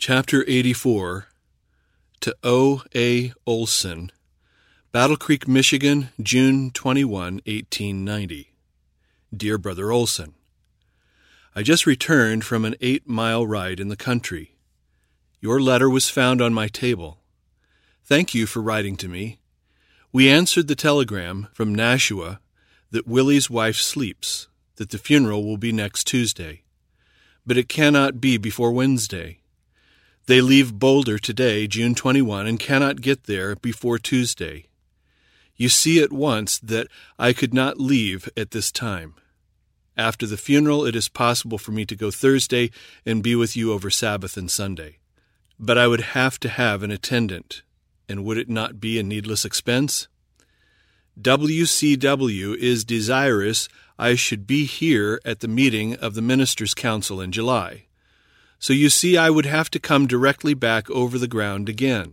Chapter 84, to O. A. Olson, Battle Creek, Michigan, June 21, 1890. Dear Brother Olson, I just returned from an 8-mile ride in the country. Your letter was found on my table. Thank you for writing to me. We answered the telegram from Nashua that Willie's wife sleeps, that the funeral will be next Tuesday. But it cannot be before Wednesday. They leave Boulder today, June 21, and cannot get there before Tuesday. You see at once that I could not leave at this time. After the funeral, it is possible for me to go Thursday and be with you over Sabbath and Sunday. But I would have to have an attendant, and would it not be a needless expense? WCW is desirous I should be here at the meeting of the Ministers' Council in July. So you see I would have to come directly back over the ground again.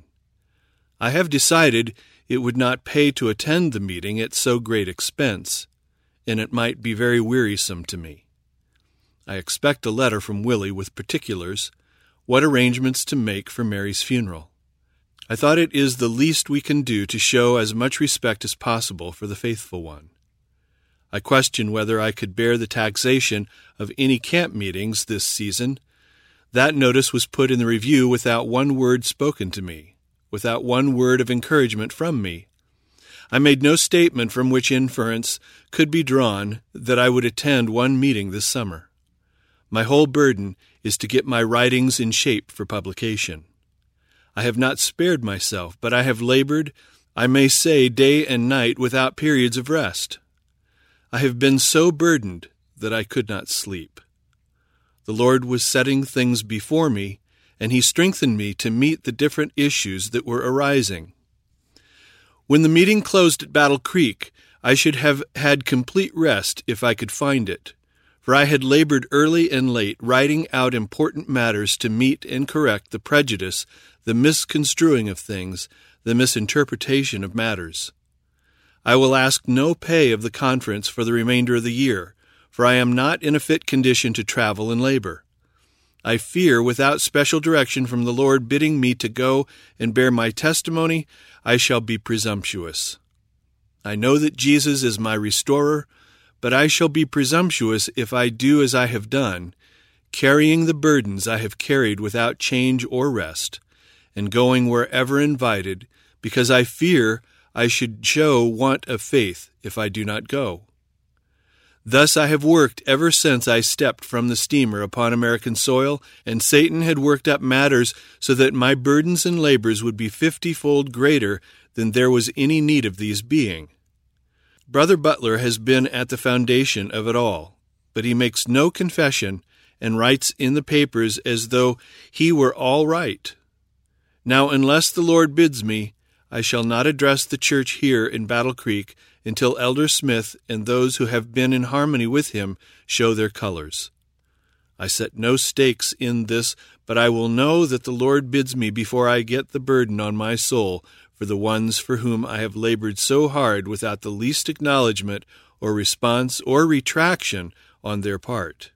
I have decided it would not pay to attend the meeting at so great expense, and it might be very wearisome to me. I expect a letter from Willie with particulars, what arrangements to make for Mary's funeral. I thought it is the least we can do to show as much respect as possible for the faithful one. I question whether I could bear the taxation of any camp meetings this season. That notice was put in the review without one word spoken to me, without one word of encouragement from me. I made no statement from which inference could be drawn that I would attend one meeting this summer. My whole burden is to get my writings in shape for publication. I have not spared myself, but I have labored, I may say, day and night without periods of rest. I have been so burdened that I could not sleep. The Lord was setting things before me, and He strengthened me to meet the different issues that were arising. When the meeting closed at Battle Creek, I should have had complete rest if I could find it, for I had labored early and late writing out important matters to meet and correct the prejudice, the misconstruing of things, the misinterpretation of matters. I will ask no pay of the conference for the remainder of the year, for I am not in a fit condition to travel and labor. I fear, without special direction from the Lord bidding me to go and bear my testimony, I shall be presumptuous. I know that Jesus is my restorer, but I shall be presumptuous if I do as I have done, carrying the burdens I have carried without change or rest, and going wherever invited, because I fear I should show want of faith if I do not go. Thus I have worked ever since I stepped from the steamer upon American soil, and Satan had worked up matters so that my burdens and labors would be 50-fold greater than there was any need of these being. Brother Butler has been at the foundation of it all, but he makes no confession and writes in the papers as though he were all right. Now, unless the Lord bids me, I shall not address the church here in Battle Creek until Elder Smith and those who have been in harmony with him show their colors. I set no stakes in this, but I will know that the Lord bids me before I get the burden on my soul for the ones for whom I have labored so hard without the least acknowledgement or response or retraction on their part.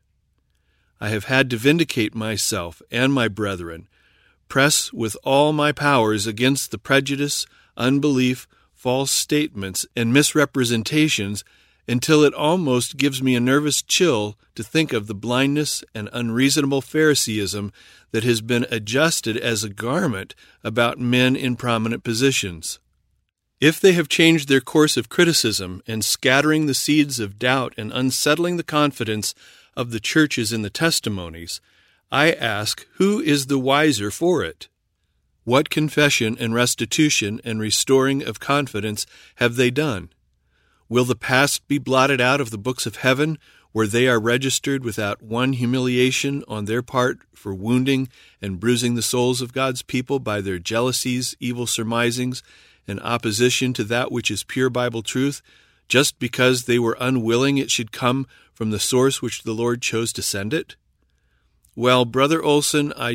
I have had to vindicate myself and my brethren, press with all my powers against the prejudice, unbelief, false statements, and misrepresentations until it almost gives me a nervous chill to think of the blindness and unreasonable Phariseeism that has been adjusted as a garment about men in prominent positions. If they have changed their course of criticism and scattering the seeds of doubt and unsettling the confidence of the churches in the testimonies, I ask, who is the wiser for it? What confession and restitution and restoring of confidence have they done? Will the past be blotted out of the books of heaven, where they are registered without one humiliation on their part for wounding and bruising the souls of God's people by their jealousies, evil surmisings, and opposition to that which is pure Bible truth, just because they were unwilling it should come from the source which the Lord chose to send it? Well, Brother Olson, I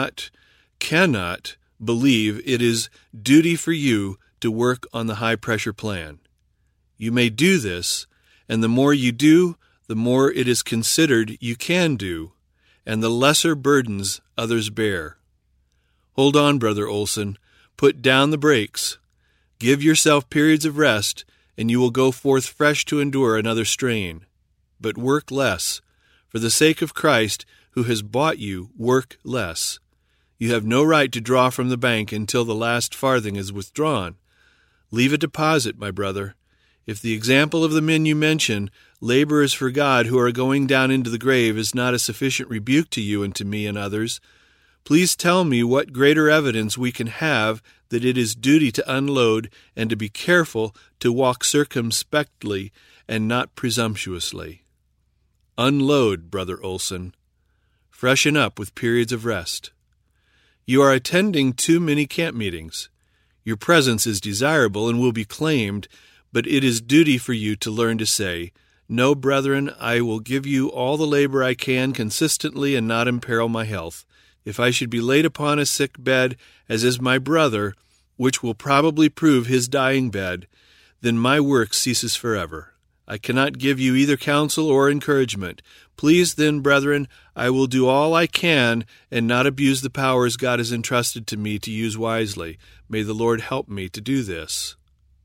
cannot believe it is duty for you to work on the high-pressure plan. You may do this, and the more you do, the more it is considered you can do, and the lesser burdens others bear. Hold on, Brother Olson. Put down the brakes. Give yourself periods of rest, and you will go forth fresh to endure another strain. But work less. For the sake of Christ, who has bought you, work less. You have no right to draw from the bank until the last farthing is withdrawn. Leave a deposit, my brother. If the example of the men you mention, laborers for God who are going down into the grave, is not a sufficient rebuke to you and to me and others, please tell me what greater evidence we can have that it is duty to unload and to be careful to walk circumspectly and not presumptuously. Unload, Brother Olson. Freshen up with periods of rest. You are attending too many camp meetings. Your presence is desirable and will be claimed, but it is duty for you to learn to say, "No, brethren, I will give you all the labor I can consistently and not imperil my health. If I should be laid upon a sick bed, as is my brother, which will probably prove his dying bed, then my work ceases forever. I cannot give you either counsel or encouragement. Please then, brethren, I will do all I can and not abuse the powers God has entrusted to me to use wisely. May the Lord help me to do this.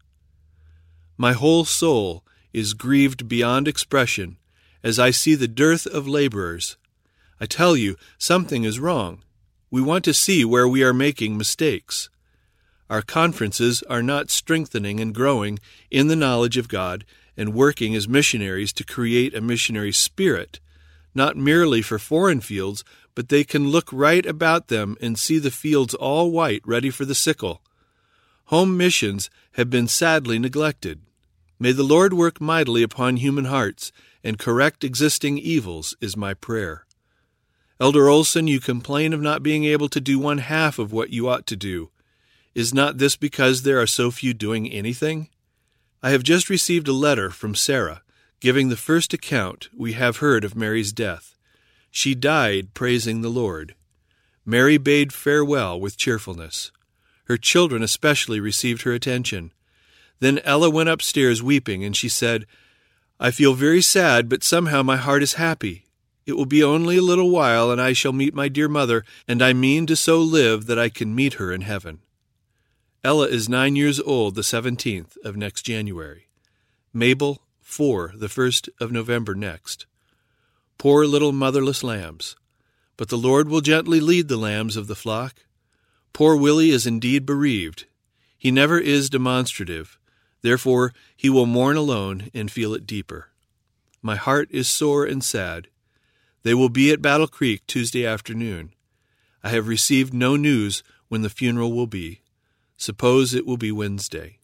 My whole soul is grieved beyond expression as I see the dearth of laborers. I tell you, something is wrong. We want to see where we are making mistakes. Our conferences are not strengthening and growing in the knowledge of God and working as missionaries to create a missionary spirit, not merely for foreign fields, but they can look right about them and see the fields all white, ready for the sickle. Home missions have been sadly neglected. May the Lord work mightily upon human hearts and correct existing evils is my prayer. Elder Olson, you complain of not being able to do one half of what you ought to do. Is not this because there are so few doing anything? I have just received a letter from Sarah, giving the first account we have heard of Mary's death. She died praising the Lord. Mary bade farewell with cheerfulness. Her children especially received her attention. Then Ella went upstairs weeping, and she said, "I feel very sad, but somehow my heart is happy. It will be only a little while, and I shall meet my dear mother, and I mean to so live that I can meet her in heaven." Ella is 9 years old, the 17th of next January. Mabel, 4, the 1st of November next. Poor little motherless lambs. But the Lord will gently lead the lambs of the flock. Poor Willie is indeed bereaved. He never is demonstrative. Therefore, he will mourn alone and feel it deeper. My heart is sore and sad. They will be at Battle Creek Tuesday afternoon. I have received no news when the funeral will be. Suppose it will be Wednesday.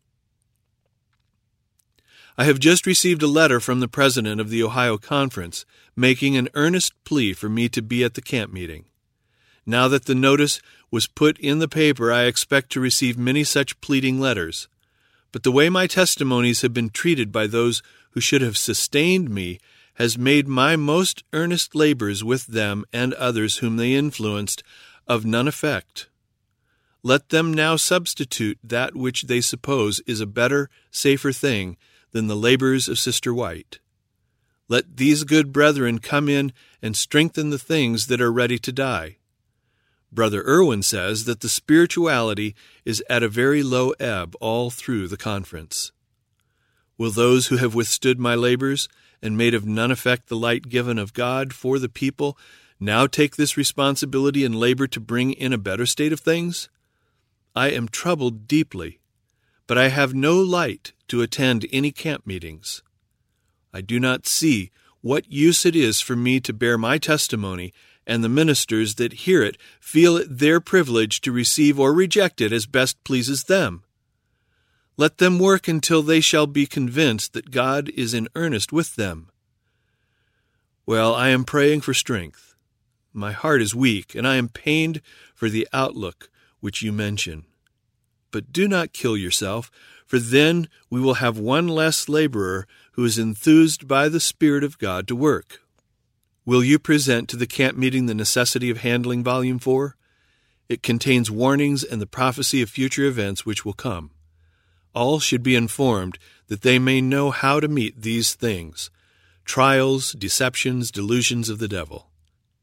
I have just received a letter from the president of the Ohio Conference making an earnest plea for me to be at the camp meeting. Now that the notice was put in the paper, I expect to receive many such pleading letters. But the way my testimonies have been treated by those who should have sustained me has made my most earnest labors with them and others whom they influenced of none effect. Let them now substitute that which they suppose is a better, safer thing than the labors of Sister White. Let these good brethren come in and strengthen the things that are ready to die. Brother Irwin says that the spirituality is at a very low ebb all through the conference. Will those who have withstood my labors and made of none effect the light given of God for the people now take this responsibility and labor to bring in a better state of things? I am troubled deeply, but I have no light to attend any camp meetings. I do not see what use it is for me to bear my testimony, and the ministers that hear it feel it their privilege to receive or reject it as best pleases them. Let them work until they shall be convinced that God is in earnest with them. Well, I am praying for strength. My heart is weak, and I am pained for the outlook which you mention. But do not kill yourself, for then we will have one less laborer who is enthused by the Spirit of God to work. Will you present to the camp meeting the necessity of handling Volume 4? It contains warnings and the prophecy of future events which will come. All should be informed that they may know how to meet these things, trials, deceptions, delusions of the devil.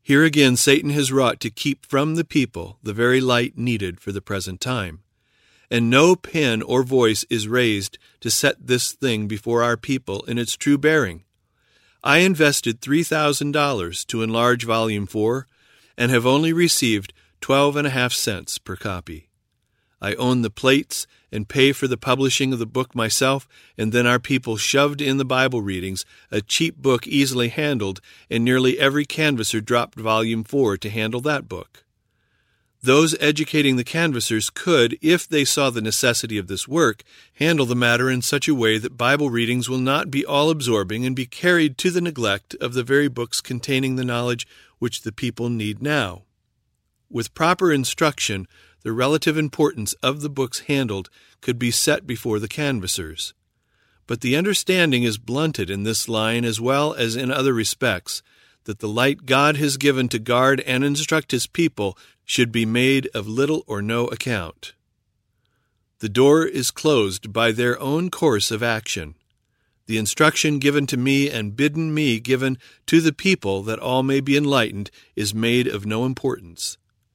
Here again Satan has wrought to keep from the people the very light needed for the present time. And no pen or voice is raised to set this thing before our people in its true bearing. I invested $3,000 to enlarge Volume 4 and have only received 12.5 cents per copy. I own the plates and pay for the publishing of the book myself, and then our people shoved in the Bible readings, a cheap book easily handled, and nearly every canvasser dropped Volume 4 to handle that book. Those educating the canvassers could, if they saw the necessity of this work, handle the matter in such a way that Bible readings will not be all-absorbing and be carried to the neglect of the very books containing the knowledge which the people need now. With proper instruction, the relative importance of the books handled could be set before the canvassers. But the understanding is blunted in this line as well as in other respects, that the light God has given to guard and instruct His people should be made of little or no account. The door is closed by their own course of action. The instruction given to me and bidden me given to the people that all may be enlightened is made of no importance.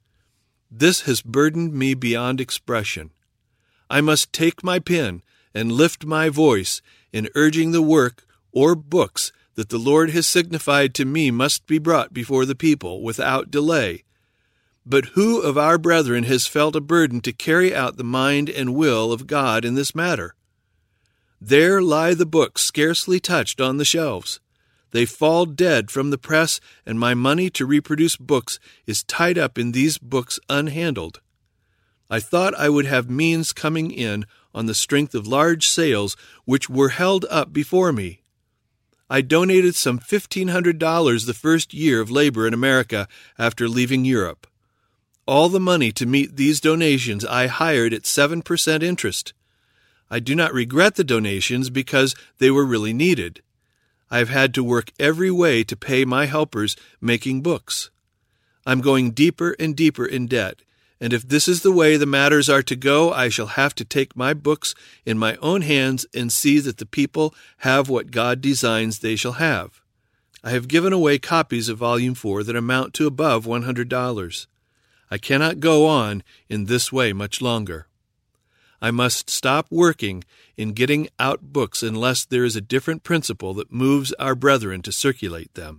This has burdened me beyond expression. I must take my pen and lift my voice in urging the work or books that the Lord has signified to me must be brought before the people without delay. But who of our brethren has felt a burden to carry out the mind and will of God in this matter? There lie the books scarcely touched on the shelves. They fall dead from the press, and my money to reproduce books is tied up in these books unhandled. I thought I would have means coming in on the strength of large sales which were held up before me. I donated some $1,500 the first year of labor in America after leaving Europe. All the money to meet these donations I hired at 7% interest. I do not regret the donations because they were really needed. I have had to work every way to pay my helpers making books. I'm going deeper and deeper in debt, and if this is the way the matters are to go, I shall have to take my books in my own hands and see that the people have what God designs they shall have. I have given away copies of Volume 4 that amount to above $100. I cannot go on in this way much longer. I must stop working in getting out books unless there is a different principle that moves our brethren to circulate them.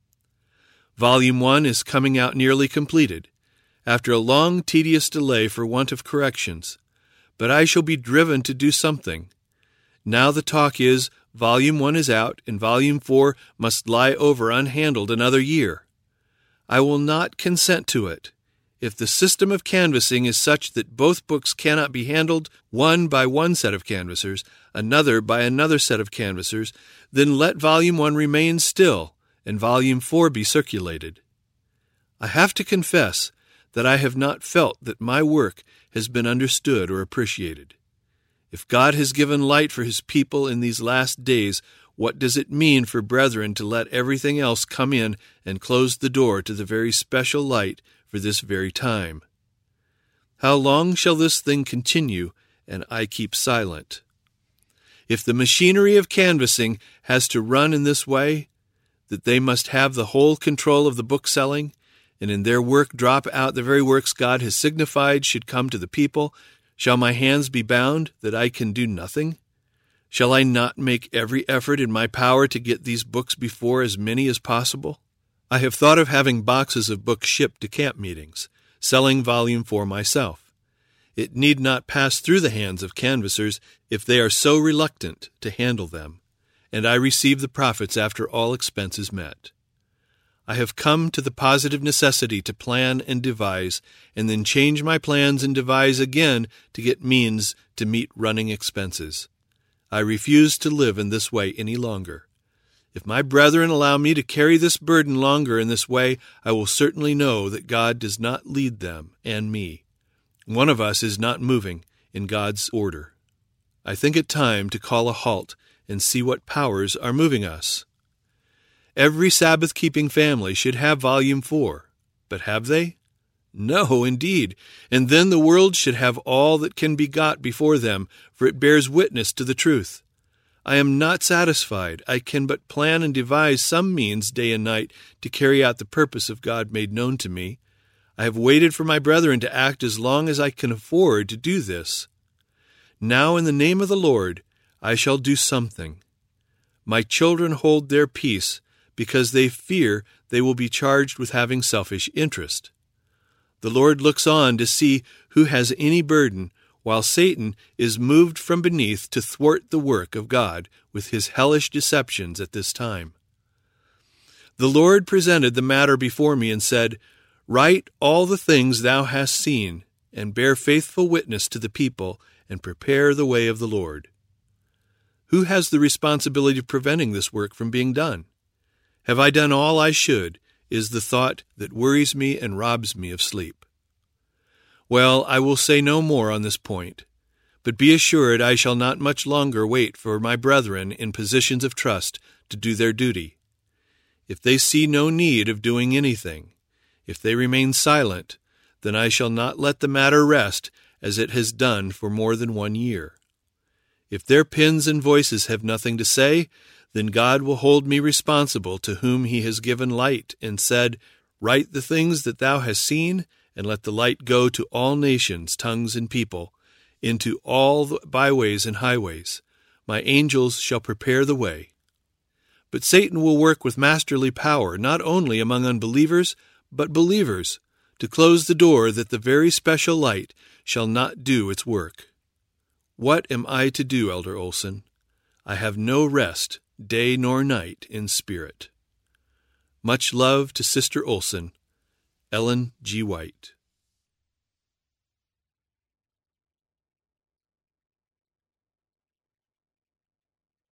Volume 1 is coming out nearly completed, after a long, tedious delay for want of corrections, but I shall be driven to do something. Now the talk is, Volume 1 is out, and Volume 4 must lie over unhandled another year. I will not consent to it. If the system of canvassing is such that both books cannot be handled, one by one set of canvassers, another by another set of canvassers, then let Volume 1 remain still, and Volume 4 be circulated. I have to confess that I have not felt that my work has been understood or appreciated. If God has given light for His people in these last days, what does it mean for brethren to let everything else come in and close the door to the very special light for this very time? How long shall this thing continue and I keep silent? If the machinery of canvassing has to run in this way, that they must have the whole control of the book selling, and in their work drop out the very works God has signified should come to the people, shall my hands be bound that I can do nothing? Shall I not make every effort in my power to get these books before as many as possible? I have thought of having boxes of books shipped to camp meetings, selling Volume 4 myself. It need not pass through the hands of canvassers if they are so reluctant to handle them, and I receive the profits after all expenses met. I have come to the positive necessity to plan and devise, and then change my plans and devise again to get means to meet running expenses. I refuse to live in this way any longer. If my brethren allow me to carry this burden longer in this way, I will certainly know that God does not lead them and me. One of us is not moving in God's order. I think it time to call a halt and see what powers are moving us. Every Sabbath-keeping family should have Volume 4, but have they? No, indeed, and then the world should have all that can be got before them, for it bears witness to the truth. I am not satisfied. I can but plan and devise some means day and night to carry out the purpose of God made known to me. I have waited for my brethren to act as long as I can afford to do this. Now, in the name of the Lord, I shall do something. My children hold their peace because they fear they will be charged with having selfish interest. The Lord looks on to see who has any burden, while Satan is moved from beneath to thwart the work of God with his hellish deceptions at this time. The Lord presented the matter before me and said, Write all the things thou hast seen, and bear faithful witness to the people, and prepare the way of the Lord. Who has the responsibility of preventing this work from being done? Have I done all I should, is the thought that worries me and robs me of sleep. Well, I will say no more on this point, but be assured I shall not much longer wait for my brethren in positions of trust to do their duty. If they see no need of doing anything, if they remain silent, then I shall not let the matter rest as it has done for more than 1 year. If their pens and voices have nothing to say, then God will hold me responsible to whom he has given light and said, Write the things that thou hast seen, and let the light go to all nations, tongues, and people, into all the byways and highways. My angels shall prepare the way. But Satan will work with masterly power, not only among unbelievers, but believers, to close the door that the very special light shall not do its work. What am I to do, Elder Olson? I have no rest, day nor night, in spirit. Much love to Sister Olson. Ellen G. White.